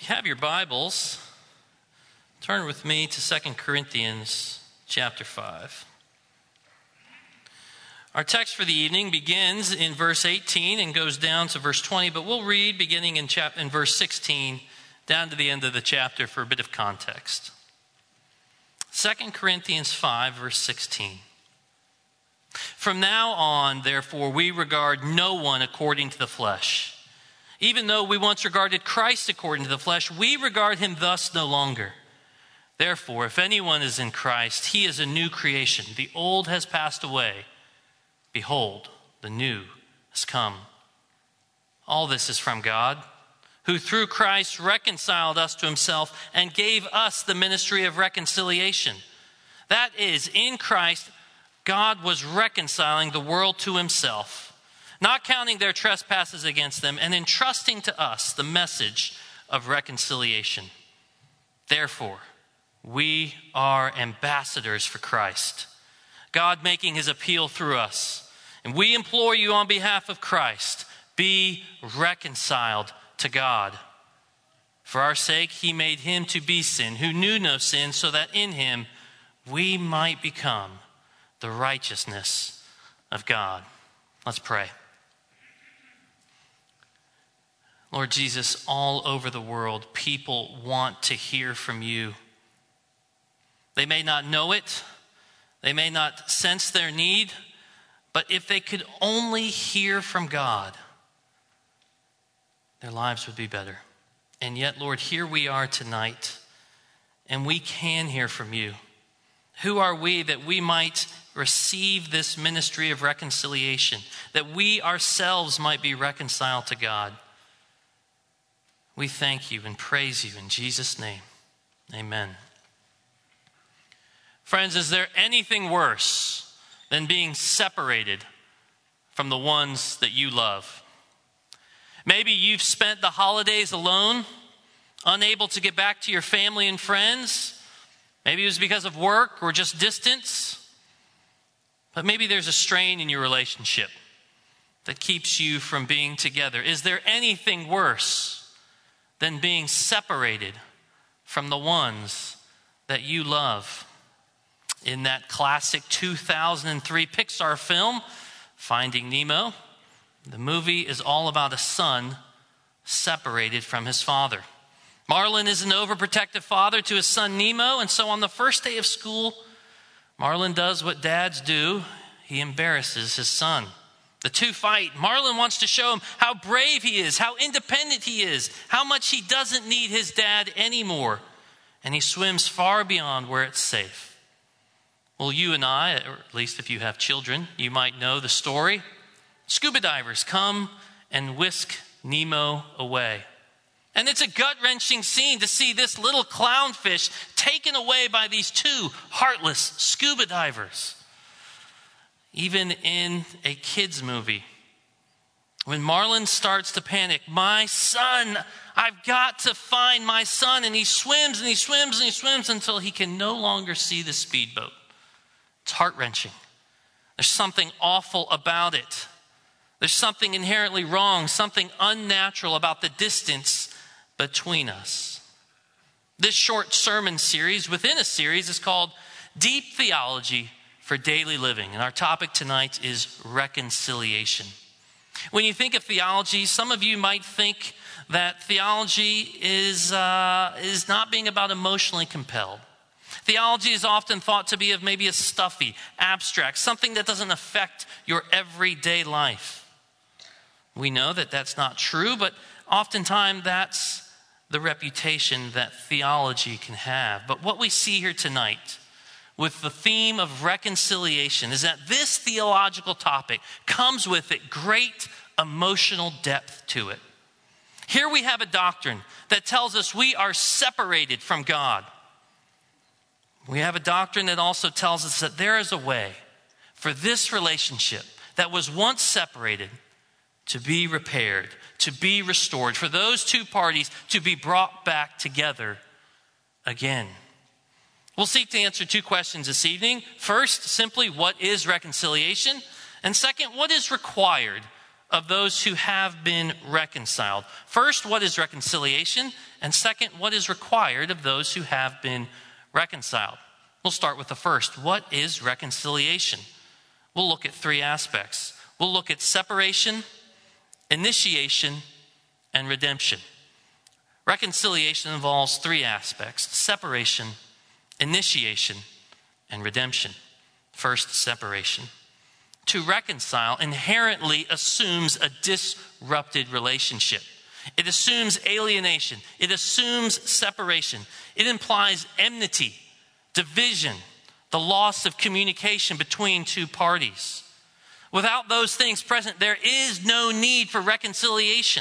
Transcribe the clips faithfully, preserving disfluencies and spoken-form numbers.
have your Bibles, turn with me to Second Corinthians chapter five. Our text for the evening begins in verse eighteen and goes down to verse twenty, but we'll read beginning in, chap- in verse sixteen down to the end of the chapter for a bit of context. Second Corinthians five, verse sixteen. From now on, therefore, we regard no one according to the flesh. Even though we once regarded Christ according to the flesh, we regard him thus no longer. Therefore, if anyone is in Christ, he is a new creation. The old has passed away. Behold, the new has come. All this is from God, who through Christ reconciled us to himself and gave us the ministry of reconciliation. That is, in Christ, God was reconciling the world to himself, not counting their trespasses against them, and entrusting to us the message of reconciliation. Therefore, we are ambassadors for Christ, God making his appeal through us. And we implore you on behalf of Christ, be reconciled to God. For our sake, he made him to be sin, who knew no sin, so that in him we might become the righteousness of God. Let's pray. Lord Jesus, all over the world, people want to hear from you. They may not know it. They may not sense their need. But if they could only hear from God, their lives would be better. And yet, Lord, here we are tonight, and we can hear from you. Who are we that we might receive this ministry of reconciliation, that we ourselves might be reconciled to God? We thank you and praise you in Jesus' name. Amen. Friends, is there anything worse than being separated from the ones that you love? Maybe you've spent the holidays alone, unable to get back to your family and friends. Maybe it was because of work or just distance. But maybe there's a strain in your relationship that keeps you from being together. Is there anything worse than being separated from the ones that you love? In that classic two thousand three Pixar film, Finding Nemo, the movie is all about a son separated from his father. Marlin is an overprotective father to his son Nemo, and so on the first day of school, Marlin does what dads do. He embarrasses his son. The two fight. Marlin wants to show him how brave he is, how independent he is, how much he doesn't need his dad anymore. And he swims far beyond where it's safe. Well, you and I, or at least if you have children, you might know the story. Scuba divers come and whisk Nemo away. And it's a gut-wrenching scene to see this little clownfish taken away by these two heartless scuba divers. Even in a kid's movie, when Marlin starts to panic, my son, I've got to find my son. And he swims and he swims and he swims until he can no longer see the speedboat. It's heart-wrenching. There's something awful about it. There's something inherently wrong, something unnatural about the distance between us. This short sermon series within a series is called Deep Theology for Daily Living. And our topic tonight is reconciliation. When you think of theology, some of you might think that theology is, uh, is not being about emotionally compelled. Theology is often thought to be of maybe a stuffy, abstract, something that doesn't affect your everyday life. We know that that's not true, but oftentimes that's the reputation that theology can have. But what we see here tonight with the theme of reconciliation is that this theological topic comes with it great emotional depth to it. Here we have a doctrine that tells us we are separated from God. We have a doctrine that also tells us that there is a way for this relationship that was once separated to be repaired, to be restored, for those two parties to be brought back together again. We'll seek to answer two questions this evening. First, simply, what is reconciliation? And second, what is required of those who have been reconciled. First, what is reconciliation? And second, what is required of those who have been reconciled? We'll start with the first. What is reconciliation? We'll look at three aspects. We'll look at separation, initiation, and redemption. Reconciliation involves three aspects: separation, initiation, and redemption. First, separation. To reconcile inherently assumes a disrupted relationship. It assumes alienation. It assumes separation. It implies enmity, division, the loss of communication between two parties. Without those things present, there is no need for reconciliation.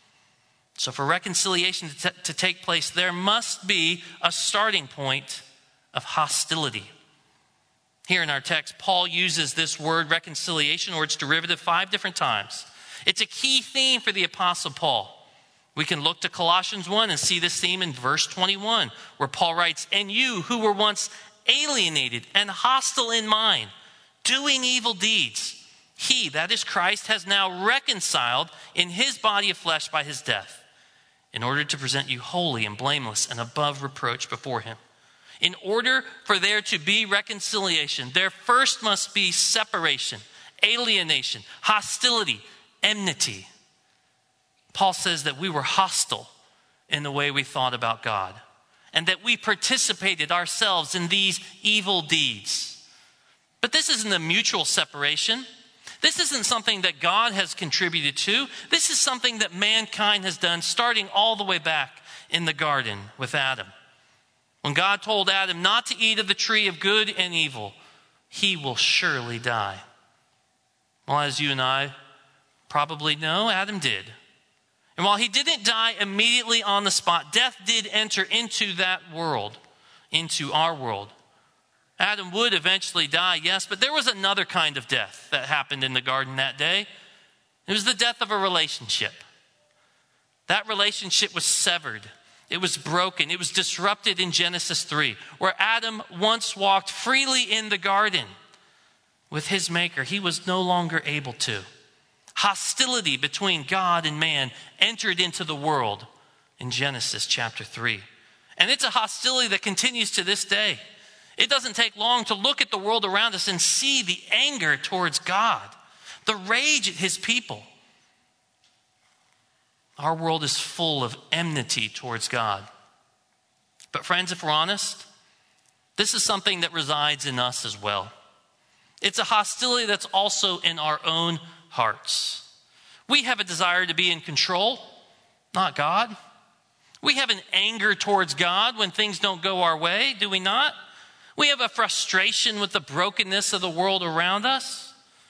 So for reconciliation to, t- to take place, there must be a starting point of hostility. Here in our text, Paul uses this word reconciliation or its derivative five different times. It's a key theme for the Apostle Paul. We can look to Colossians one and see this theme in verse twenty-one, where Paul writes, "And you who were once alienated and hostile in mind, doing evil deeds, he," that is Christ, "has now reconciled in his body of flesh by his death, in order to present you holy and blameless and above reproach before him." In order for there to be reconciliation, there first must be separation, alienation, hostility, enmity. Paul says that we were hostile in the way we thought about God, and that we participated ourselves in these evil deeds. But this isn't a mutual separation. This isn't something that God has contributed to. This is something that mankind has done, starting all the way back in the garden with Adam. When God told Adam not to eat of the tree of good and evil, he will surely die. Well, as you and I probably know, Adam did. And while he didn't die immediately on the spot, death did enter into that world, into our world. Adam would eventually die, yes, but there was another kind of death that happened in the garden that day. It was the death of a relationship. That relationship was severed. It was broken. It was disrupted in Genesis three, where Adam once walked freely in the garden with his maker. He was no longer able to. Hostility between God and man entered into the world in Genesis chapter three. And it's a hostility that continues to this day. It doesn't take long to look at the world around us and see the anger towards God, the rage at his people. Our world is full of enmity towards God. But friends, if we're honest, this is something that resides in us as well. It's a hostility that's also in our own hearts. We have a desire to be in control, not God. We have an anger towards God when things don't go our way, do we not? We have a frustration with the brokenness of the world around us.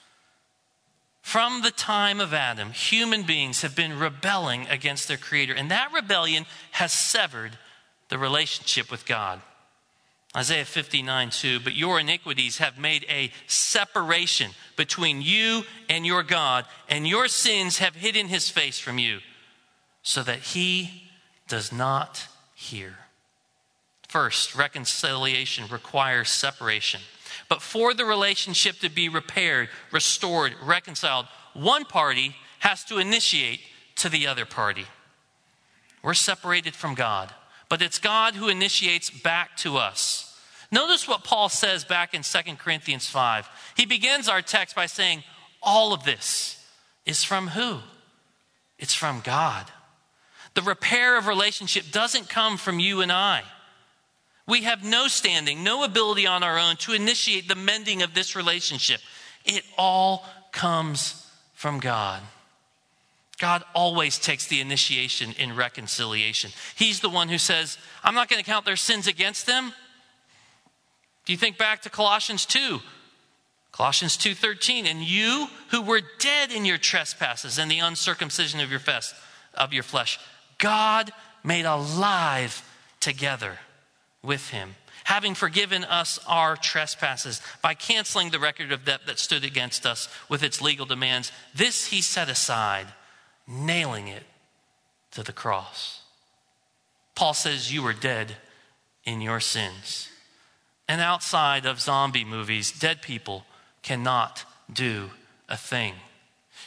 From the time of Adam, human beings have been rebelling against their Creator, and that rebellion has severed the relationship with God. Isaiah fifty-nine two, "But your iniquities have made a separation between you and your God, and your sins have hidden his face from you, so that he does not hear." First, reconciliation requires separation. But for the relationship to be repaired, restored, reconciled, one party has to initiate to the other party. We're separated from God, but it's God who initiates back to us. Notice what Paul says back in Second Corinthians five. He begins our text by saying, all of this is from who? It's from God. The repair of relationship doesn't come from you and I. We have no standing, no ability on our own to initiate the mending of this relationship. It all comes from God. God always takes the initiation in reconciliation. He's the one who says, I'm not going to count their sins against them. Do you think back to Colossians two? Colossians two thirteen, "And you who were dead in your trespasses and the uncircumcision of your flesh, of your flesh, God made alive together with him, having forgiven us our trespasses by canceling the record of debt that stood against us with its legal demands. This he set aside, nailing it to the cross." Paul says you were dead in your sins. And outside of zombie movies, dead people cannot do a thing.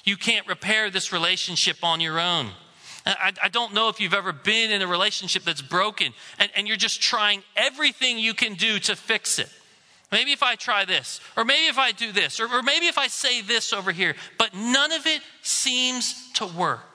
You can't repair this relationship on your own. I, I don't know if you've ever been in a relationship that's broken and, and you're just trying everything you can do to fix it. Maybe if I try this, or maybe if I do this, or, or maybe if I say this over here, but none of it seems to work.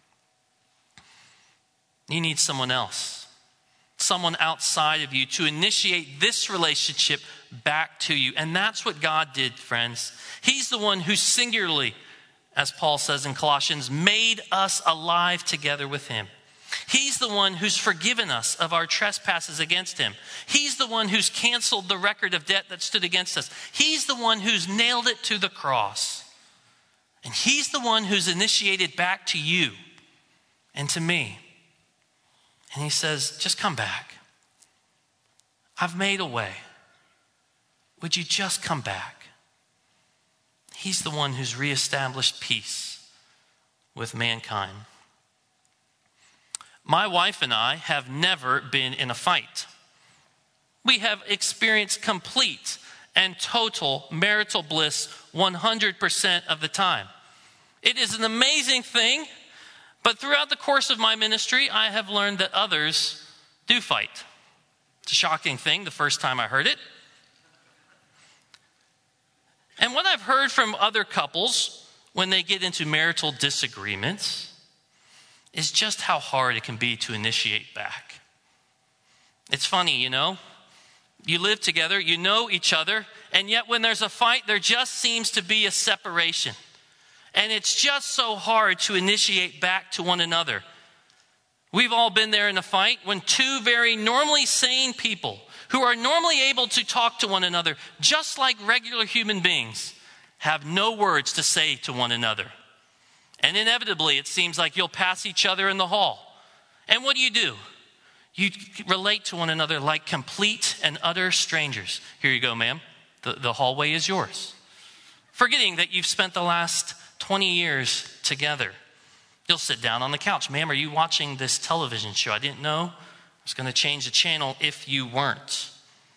You need someone else, someone outside of you to initiate this relationship back to you. And that's what God did, friends. He's the one who singularly, as Paul says in Colossians, made us alive together with him. He's the one who's forgiven us of our trespasses against him. He's the one who's canceled the record of debt that stood against us. He's the one who's nailed it to the cross. And he's the one who's initiated back to you and to me. And he says, just come back. I've made a way. Would you just come back? He's the one who's reestablished peace with mankind. My wife and I have never been in a fight. We have experienced complete and total marital bliss one hundred percent of the time. It is an amazing thing, but throughout the course of my ministry, I have learned that others do fight. It's a shocking thing the first time I heard it. And what I've heard from other couples when they get into marital disagreements is just how hard it can be to initiate back. It's funny, you know, you live together, you know each other, and yet when there's a fight, there just seems to be a separation. And it's just so hard to initiate back to one another. We've all been there in a fight when two very normally sane people who are normally able to talk to one another just like regular human beings have no words to say to one another. And inevitably, it seems like you'll pass each other in the hall. And what do you do? You relate to one another like complete and utter strangers. Here you go, ma'am. The, the hallway is yours. Forgetting that you've spent the last twenty years together. You'll sit down on the couch. Ma'am, are you watching this television show? I didn't know. I was going to change the channel if you weren't.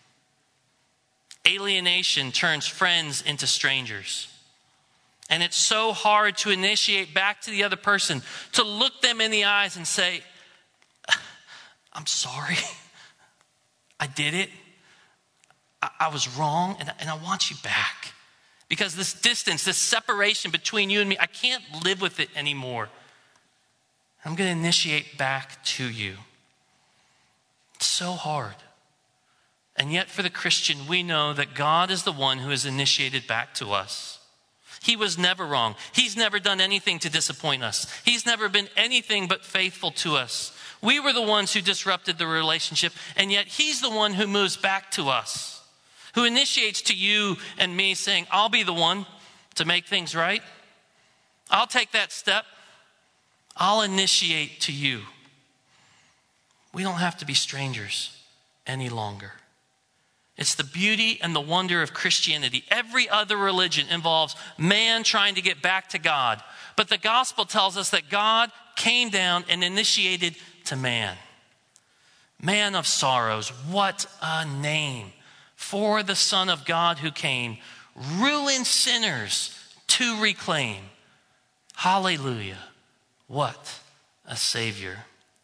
Alienation turns friends into strangers. And it's so hard to initiate back to the other person, to look them in the eyes and say, I'm sorry. I did it. I, I was wrong, and, and I want you back. Because this distance, this separation between you and me, I can't live with it anymore. I'm going to initiate back to you. It's so hard. And yet for the Christian, we know that God is the one who has initiated back to us. He was never wrong. He's never done anything to disappoint us. He's never been anything but faithful to us. We were the ones who disrupted the relationship, and yet he's the one who moves back to us, who initiates to you and me saying, I'll be the one to make things right. I'll take that step. I'll initiate to you. We don't have to be strangers any longer. It's the beauty and the wonder of Christianity. Every other religion involves man trying to get back to God. But the gospel tells us that God came down and initiated to man. Man of sorrows, what a name for the Son of God who came, ruin sinners to reclaim. Hallelujah. What a Savior.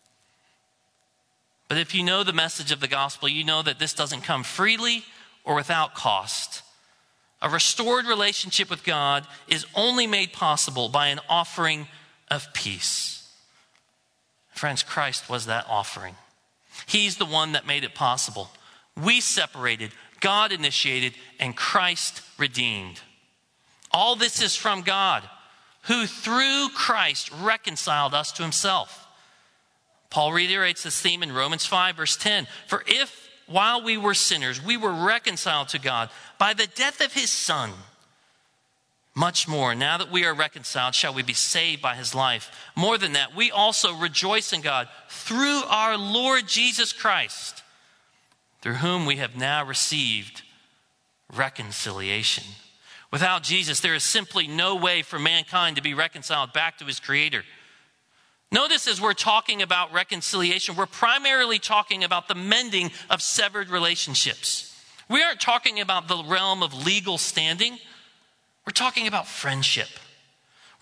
But if you know the message of the gospel, you know that this doesn't come freely or without cost. A restored relationship with God is only made possible by an offering of peace. Friends, Christ was that offering. He's the one that made it possible. We separated, God initiated, and Christ redeemed. All this is from God, who through Christ reconciled us to himself. Paul reiterates this theme in Romans five, verse ten. For if, while we were sinners, we were reconciled to God by the death of his Son, much more, now that we are reconciled, shall we be saved by his life. More than that, we also rejoice in God through our Lord Jesus Christ, through whom we have now received reconciliation. Without Jesus, there is simply no way for mankind to be reconciled back to his Creator. Notice as we're talking about reconciliation, we're primarily talking about the mending of severed relationships. We aren't talking about the realm of legal standing. We're talking about friendship. We're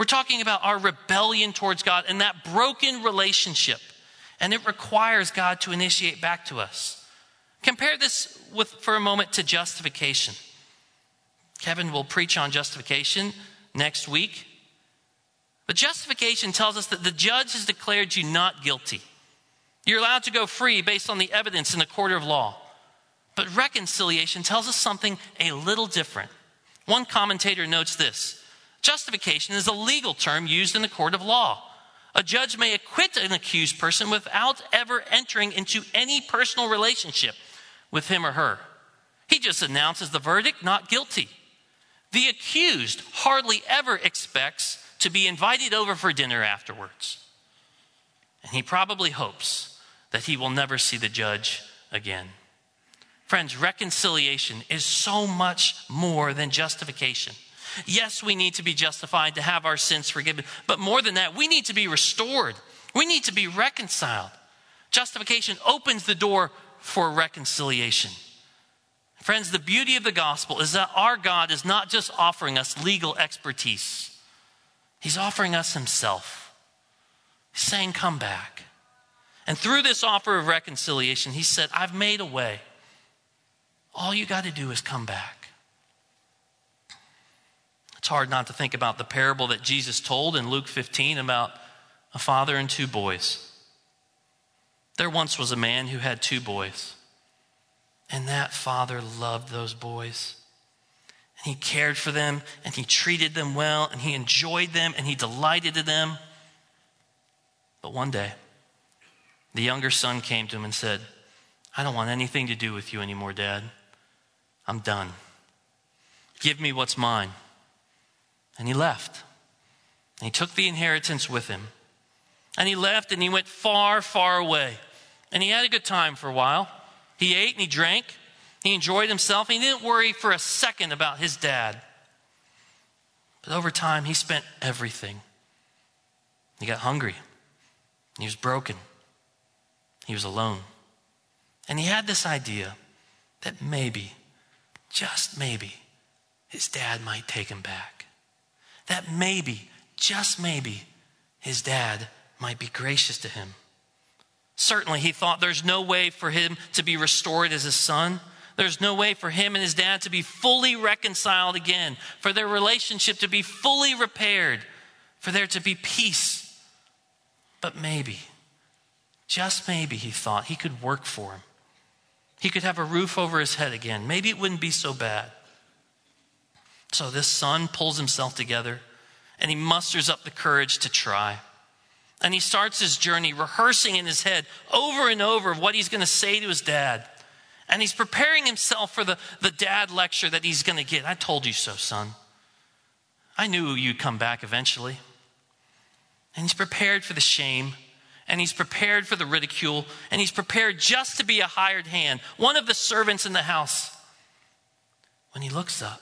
We're talking about our rebellion towards God and that broken relationship. And it requires God to initiate back to us. Compare this with, for a moment, to justification. Kevin will preach on justification next week. But justification tells us that the judge has declared you not guilty. You're allowed to go free based on the evidence in the court of law. But reconciliation tells us something a little different. One commentator notes this: justification is a legal term used in the court of law. A judge may acquit an accused person without ever entering into any personal relationship with him or her. He just announces the verdict, not guilty. The accused hardly ever expects to be invited over for dinner afterwards. And he probably hopes that he will never see the judge again. Friends, reconciliation is so much more than justification. Yes, we need to be justified, to have our sins forgiven. But more than that, we need to be restored. We need to be reconciled. Justification opens the door for reconciliation. Friends, the beauty of the gospel is that our God is not just offering us legal expertise. He's offering us himself. He's saying, come back. And through this offer of reconciliation, he said, I've made a way. All you got to do is come back. It's hard not to think about the parable that Jesus told in Luke fifteen about a father and two boys. There once was a man who had two boys, and that father loved those boys. And he cared for them, and he treated them well, and he enjoyed them, and he delighted in them. But one day, the younger son came to him and said, I don't want anything to do with you anymore, Dad. I'm done. Give me what's mine. And he left. And he took the inheritance with him. And he left and he went far, far away. And he had a good time for a while. He ate and he drank. He enjoyed himself. He didn't worry for a second about his dad. But over time, he spent everything. He got hungry. He was broken. He was alone. And he had this idea that maybe, just maybe, his dad might take him back. That maybe, just maybe, his dad might be gracious to him. Certainly, he thought there's no way for him to be restored as his son. There's no way for him and his dad to be fully reconciled again, for their relationship to be fully repaired, for there to be peace. But maybe, just maybe, he thought, he could work for him. He could have a roof over his head again. Maybe it wouldn't be so bad. So this son pulls himself together and he musters up the courage to try. And he starts his journey rehearsing in his head over and over what he's going to say to his dad. And he's preparing himself for the, the dad lecture that he's going to get. I told you so, son. I knew you'd come back eventually. And he's prepared for the shame. And he's prepared for the ridicule. And he's prepared just to be a hired hand, one of the servants in the house. When he looks up,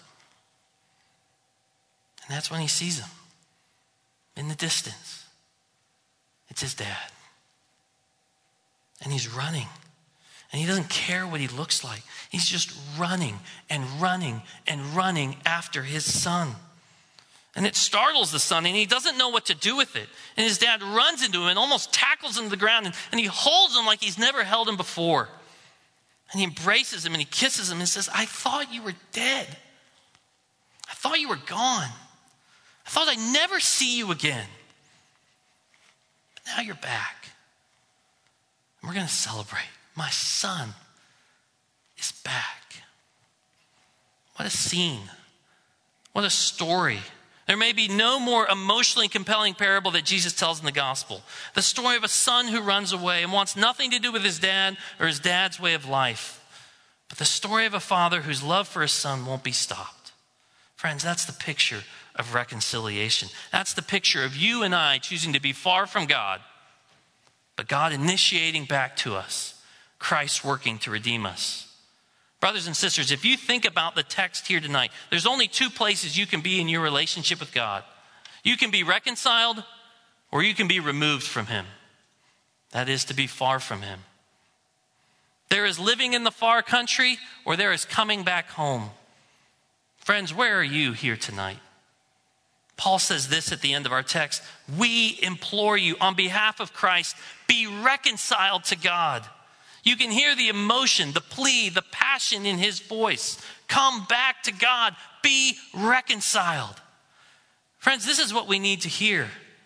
and that's when he sees him in the distance. It's his dad. And he's running. And he doesn't care what he looks like. He's just running and running and running after his son. And it startles the son, and he doesn't know what to do with it. And his dad runs into him and almost tackles him to the ground, and, and he holds him like he's never held him before. And he embraces him and he kisses him and says, I thought you were dead. I thought you were gone. I thought I'd never see you again. But now you're back. And we're going to celebrate. My son is back. What a scene. What a story. There may be no more emotionally compelling parable that Jesus tells in the gospel. The story of a son who runs away and wants nothing to do with his dad or his dad's way of life. But the story of a father whose love for his son won't be stopped. Friends, that's the picture of reconciliation. That's the picture of you and I choosing to be far from God, but God initiating back to us, Christ working to redeem us. Brothers and sisters, if you think about the text here tonight, there's only two places you can be in your relationship with God. You can be reconciled or you can be removed from him. That is to be far from him. There is living in the far country or there is coming back home. Friends, where are you here tonight? Paul says this at the end of our text: we implore you on behalf of Christ, be reconciled to God. You can hear the emotion, the plea, the passion in his voice. Come back to God, be reconciled. Friends, this is what we need to hear.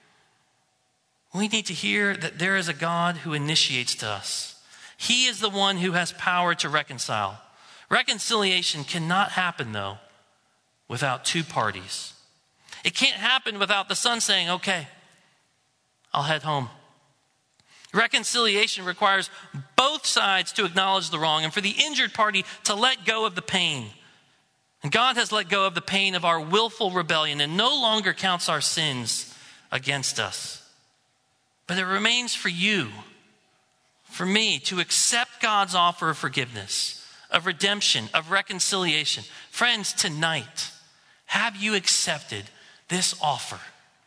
We need to hear that there is a God who initiates to us. He is the one who has power to reconcile. Reconciliation cannot happen, though, without two parties. It can't happen without the son saying, okay, I'll head home. Reconciliation requires both sides to acknowledge the wrong and for the injured party to let go of the pain. And God has let go of the pain of our willful rebellion and no longer counts our sins against us. But it remains for you, for me, to accept God's offer of forgiveness, of redemption, of reconciliation. Friends, tonight, have you accepted this offer?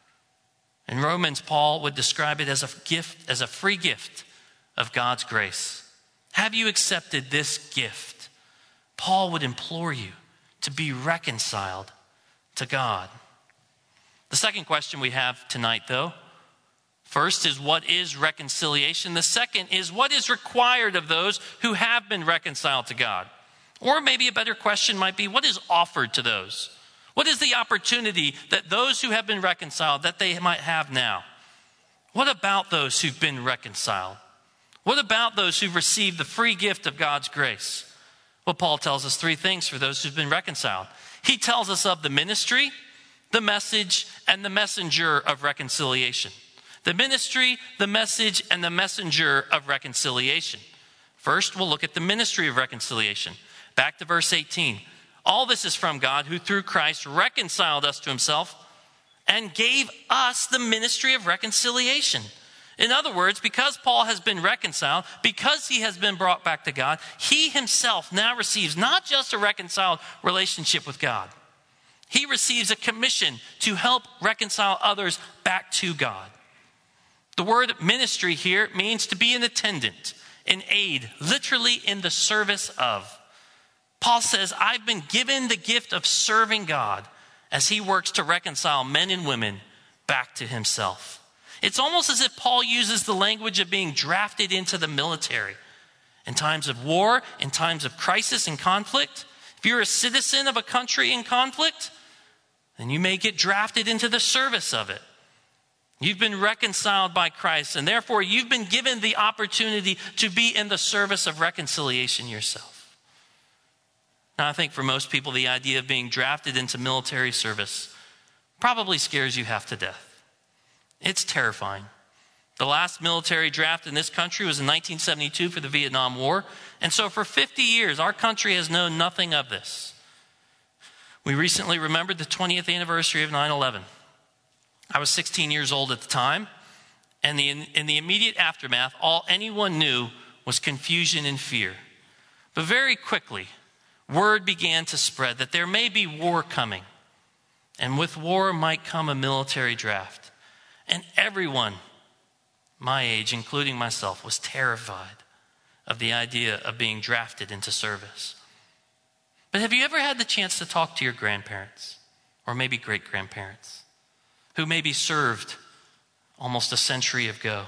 In Romans, Paul would describe it as a gift, as a free gift of God's grace. Have you accepted this gift? Paul would implore you to be reconciled to God. The second question we have tonight, though, first is, what is reconciliation? The second is, what is required of those who have been reconciled to God? Or maybe a better question might be, what is offered to those? What is the opportunity that those who have been reconciled, that they might have now? What about those who've been reconciled? What about those who've received the free gift of God's grace? Well, Paul tells us three things for those who've been reconciled. He tells us of the ministry, the message, and the messenger of reconciliation. The ministry, the message, and the messenger of reconciliation. First, we'll look at the ministry of reconciliation. Back to verse eighteen. All this is from God, who through Christ reconciled us to himself and gave us the ministry of reconciliation. In other words, because Paul has been reconciled, because he has been brought back to God, he himself now receives not just a reconciled relationship with God. He receives a commission to help reconcile others back to God. The word ministry here means to be an attendant, an aid, literally in the service of. Paul says, I've been given the gift of serving God as he works to reconcile men and women back to himself. It's almost as if Paul uses the language of being drafted into the military. In times of war, in times of crisis and conflict, if you're a citizen of a country in conflict, then you may get drafted into the service of it. You've been reconciled by Christ, and therefore you've been given the opportunity to be in the service of reconciliation yourself. Now, I think for most people, the idea of being drafted into military service probably scares you half to death. It's terrifying. The last military draft in this country was in nineteen seventy-two for the Vietnam War. And so for fifty years, our country has known nothing of this. We recently remembered the twentieth anniversary of nine eleven. I was sixteen years old at the time. And the, in the immediate aftermath, all anyone knew was confusion and fear. But very quickly, word began to spread that there may be war coming. And with war might come a military draft. And everyone my age, including myself, was terrified of the idea of being drafted into service. But have you ever had the chance to talk to your grandparents, or maybe great-grandparents, who maybe served almost a century ago?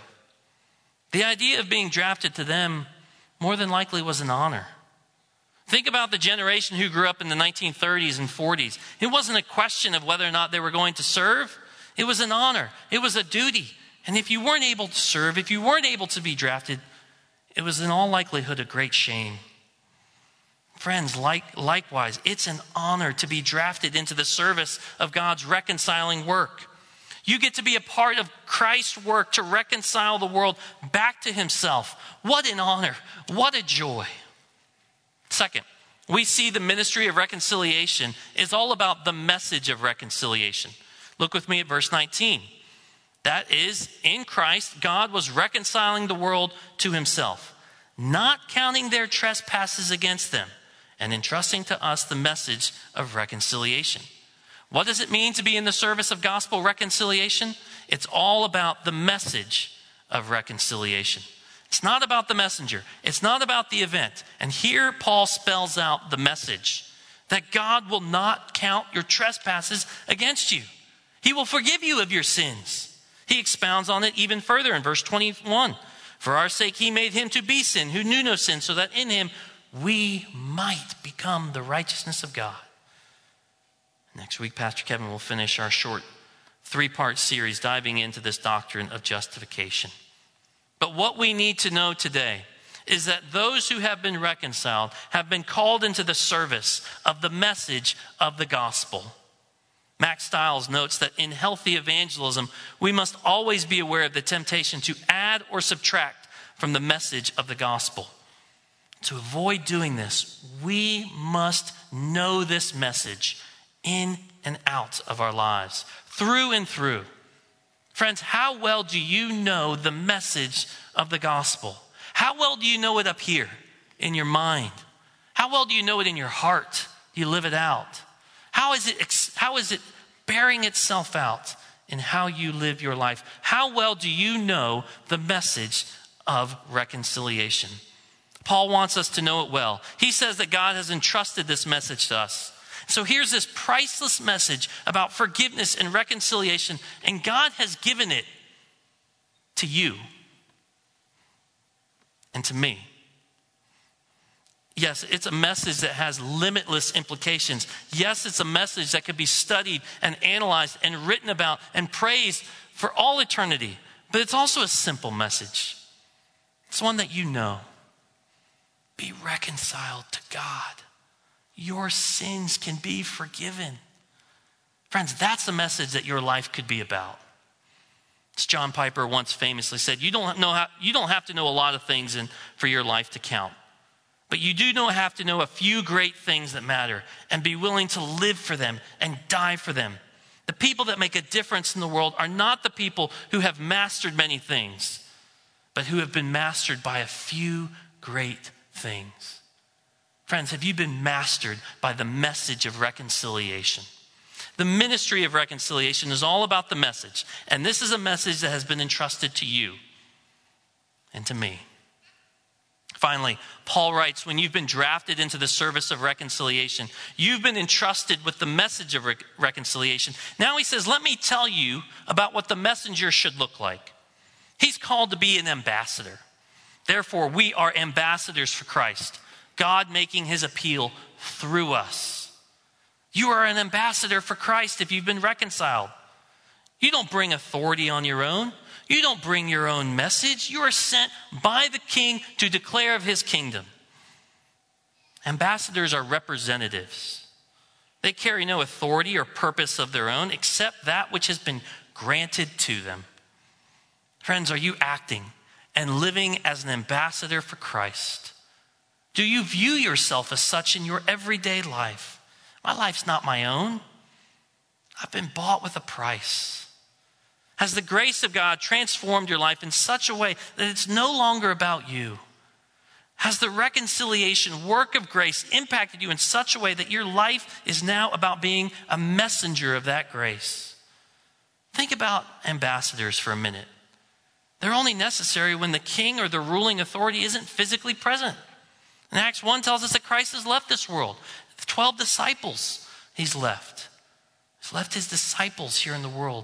The idea of being drafted to them more than likely was an honor. Think about the generation who grew up in the nineteen thirties and forties. It wasn't a question of whether or not they were going to serve. It was an honor. It was a duty. And if you weren't able to serve, if you weren't able to be drafted, it was in all likelihood a great shame. Friends, like, likewise, it's an honor to be drafted into the service of God's reconciling work. You get to be a part of Christ's work to reconcile the world back to himself. What an honor. What a joy. Second, we see the ministry of reconciliation is all about the message of reconciliation. Look with me at verse nineteen. That is, in Christ, God was reconciling the world to himself, not counting their trespasses against them, and entrusting to us the message of reconciliation. What does it mean to be in the service of gospel reconciliation? It's all about the message of reconciliation. It's not about the messenger. It's not about the event. And here Paul spells out the message that God will not count your trespasses against you. He will forgive you of your sins. He expounds on it even further in verse twenty-one. For our sake he made him to be sin who knew no sin, so that in him we might become the righteousness of God. Next week, Pastor Kevin will finish our short three-part series diving into this doctrine of justification. But what we need to know today is that those who have been reconciled have been called into the service of the message of the gospel. Max Stiles notes that in healthy evangelism, we must always be aware of the temptation to add or subtract from the message of the gospel. To avoid doing this, we must know this message in and out of our lives, through and through. Friends, how well do you know the message of the gospel? How well do you know it up here in your mind? How well do you know it in your heart? Do you live it out? How is it, how is it bearing itself out in how you live your life? How well do you know the message of reconciliation? Paul wants us to know it well. He says that God has entrusted this message to us. So here's this priceless message about forgiveness and reconciliation, and God has given it to you and to me. Yes, it's a message that has limitless implications. Yes, it's a message that could be studied and analyzed and written about and praised for all eternity. But it's also a simple message. It's one that you know. Be reconciled to God. Your sins can be forgiven. Friends, that's the message that your life could be about. As John Piper once famously said, you don't know how, you don't have to know a lot of things in, for your life to count. But you do know, have to know a few great things that matter and be willing to live for them and die for them. The people that make a difference in the world are not the people who have mastered many things, but who have been mastered by a few great things. Friends, have you been mastered by the message of reconciliation? The ministry of reconciliation is all about the message. And this is a message that has been entrusted to you and to me. Finally, Paul writes, when you've been drafted into the service of reconciliation, you've been entrusted with the message of re- reconciliation. Now he says, let me tell you about what the messenger should look like. He's called to be an ambassador. Therefore, we are ambassadors for Christ, God making his appeal through us. You are an ambassador for Christ if you've been reconciled. You don't bring authority on your own. You don't bring your own message. You are sent by the king to declare of his kingdom. Ambassadors are representatives. They carry no authority or purpose of their own except that which has been granted to them. Friends, are you acting and living as an ambassador for Christ? Do you view yourself as such in your everyday life? My life's not my own. I've been bought with a price. Has the grace of God transformed your life in such a way that it's no longer about you? Has the reconciliation work of grace impacted you in such a way that your life is now about being a messenger of that grace? Think about ambassadors for a minute. They're only necessary when the king or the ruling authority isn't physically present. And Acts one tells us that Christ has left this world. The twelve disciples he's left. He's left his disciples here in the world.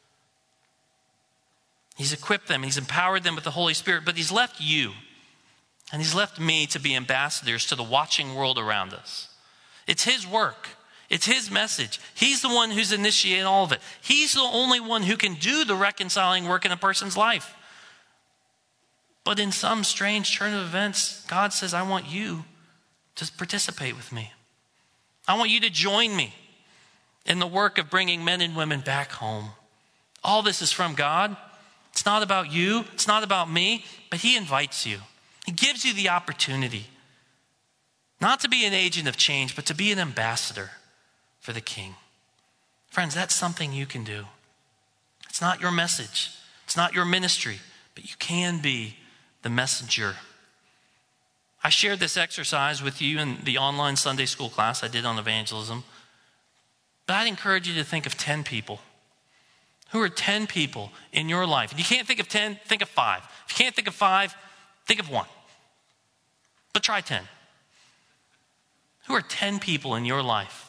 He's equipped them. He's empowered them with the Holy Spirit. But he's left you. And he's left me to be ambassadors to the watching world around us. It's his work. It's his message. He's the one who's initiated all of it. He's the only one who can do the reconciling work in a person's life. But in some strange turn of events, God says, I want you to participate with me. I want you to join me in the work of bringing men and women back home. All this is from God. It's not about you. It's not about me. But he invites you. He gives you the opportunity not to be an agent of change, but to be an ambassador for the King. Friends, that's something you can do. It's not your message. It's not your ministry. But you can be the messenger. I shared this exercise with you in the online Sunday school class I did on evangelism. But I'd encourage you to think of ten people. Who are ten people in your life? If you can't think of ten, think of five. If you can't think of five, think of one. But try ten. Who are ten people in your life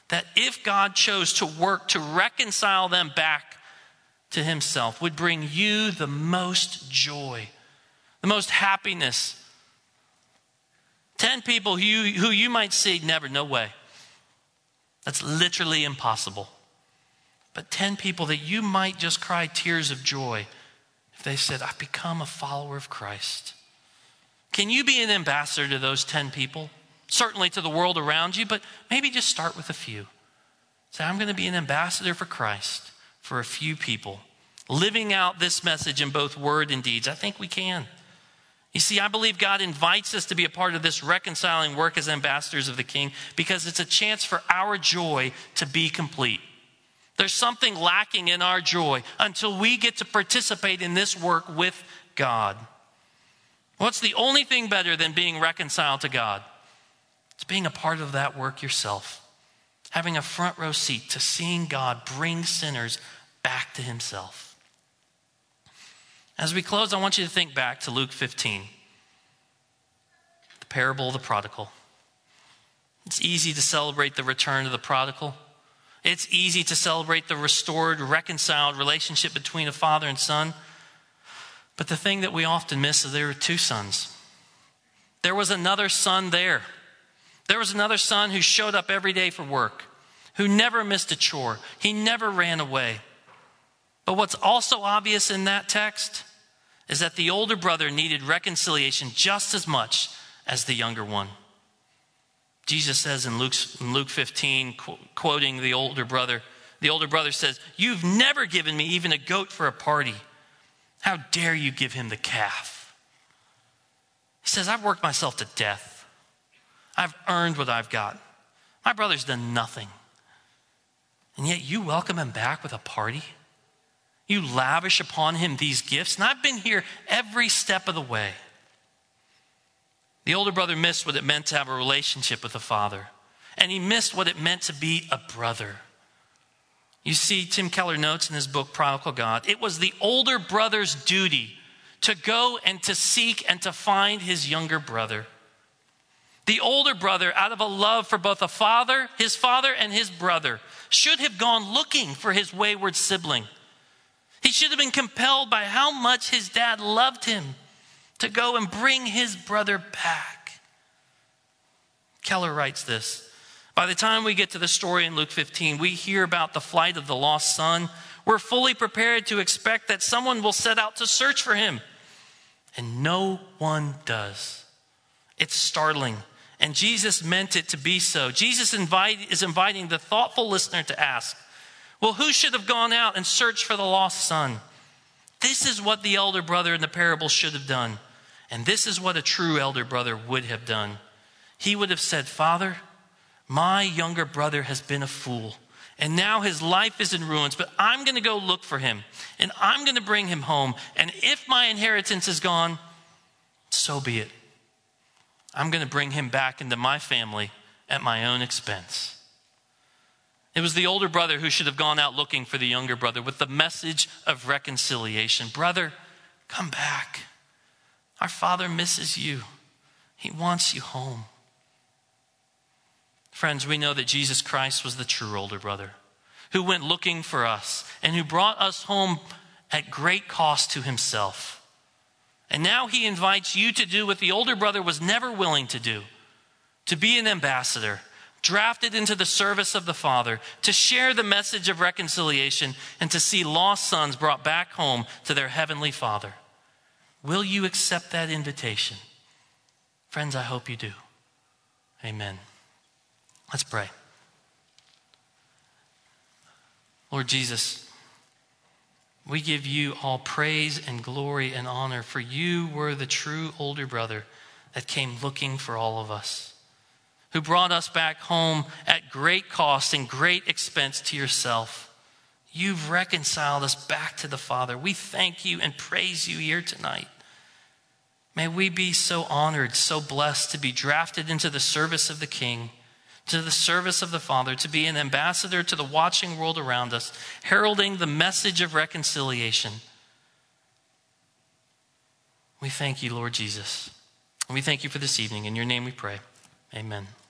that if God chose to work to reconcile them back to himself, would bring you the most joy, the most happiness. Ten people who you, who you might see, never, no way. That's literally impossible. But ten people that you might just cry tears of joy if they said, I've become a follower of Christ. Can you be an ambassador to those ten people? Certainly to the world around you, but maybe just start with a few. Say, I'm going to be an ambassador for Christ for a few people, living out this message in both word and deeds. I think we can. You see, I believe God invites us to be a part of this reconciling work as ambassadors of the King because it's a chance for our joy to be complete. There's something lacking in our joy until we get to participate in this work with God. What's the only thing better than being reconciled to God? It's being a part of that work yourself. Having a front row seat to seeing God bring sinners back to himself. As we close, I want you to think back to Luke fifteen. The parable of the prodigal. It's easy to celebrate the return of the prodigal. It's easy to celebrate the restored, reconciled relationship between a father and son. But the thing that we often miss is there were two sons. There was another son there. There was another son who showed up every day for work, who never missed a chore. He never ran away. But what's also obvious in that text is that the older brother needed reconciliation just as much as the younger one. Jesus says in Luke, in Luke fifteen, qu- quoting the older brother, the older brother says, "You've never given me even a goat for a party. How dare you give him the calf?" He says, "I've worked myself to death. I've earned what I've got. My brother's done nothing. And yet you welcome him back with a party? You lavish upon him these gifts, and I've been here every step of the way." The older brother missed what it meant to have a relationship with the father, and he missed what it meant to be a brother. You see, Tim Keller notes in his book, Prodigal God, it was the older brother's duty to go and to seek and to find his younger brother. The older brother, out of a love for both a father, his father, and his brother, should have gone looking for his wayward sibling. He should have been compelled by how much his dad loved him to go and bring his brother back. Keller writes this: by the time we get to the story in Luke fifteen, we hear about the flight of the lost son. We're fully prepared to expect that someone will set out to search for him. And no one does. It's startling. And Jesus meant it to be so. Jesus invite, is inviting the thoughtful listener to ask, well, who should have gone out and searched for the lost son? This is what the elder brother in the parable should have done. And this is what a true elder brother would have done. He would have said, "Father, my younger brother has been a fool, and now his life is in ruins, but I'm going to go look for him, and I'm going to bring him home. And if my inheritance is gone, so be it. I'm going to bring him back into my family at my own expense." It was the older brother who should have gone out looking for the younger brother with the message of reconciliation. "Brother, come back. Our father misses you. He wants you home." Friends, we know that Jesus Christ was the true older brother who went looking for us and who brought us home at great cost to himself. And now he invites you to do what the older brother was never willing to do, to be an ambassador, drafted into the service of the Father, to share the message of reconciliation and to see lost sons brought back home to their heavenly Father. Will you accept that invitation? Friends, I hope you do. Amen. Let's pray. Lord Jesus, we give you all praise and glory and honor, for you were the true older brother that came looking for all of us, who brought us back home at great cost and great expense to yourself. You've reconciled us back to the Father. We thank you and praise you here tonight. May we be so honored, so blessed to be drafted into the service of the King, to the service of the Father, to be an ambassador to the watching world around us, heralding the message of reconciliation. We thank you, Lord Jesus. And we thank you for this evening. In your name we pray. Amen.